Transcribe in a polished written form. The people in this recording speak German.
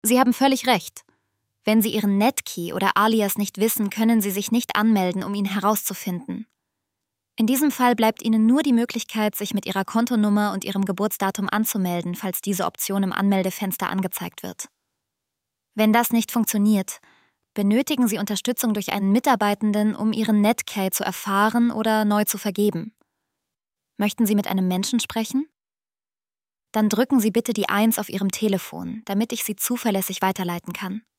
Sie haben völlig recht. Wenn Sie Ihren Netkey oder Alias nicht wissen, können Sie sich nicht anmelden, um ihn herauszufinden. In diesem Fall bleibt Ihnen nur die Möglichkeit, sich mit Ihrer Kontonummer und Ihrem Geburtsdatum anzumelden, falls diese Option im Anmeldefenster angezeigt wird. Wenn das nicht funktioniert, benötigen Sie Unterstützung durch einen Mitarbeitenden, um Ihren Netkey zu erfahren oder neu zu vergeben. Möchten Sie mit einem Menschen sprechen? Dann drücken Sie bitte die 1 auf Ihrem Telefon, damit ich Sie zuverlässig weiterleiten kann.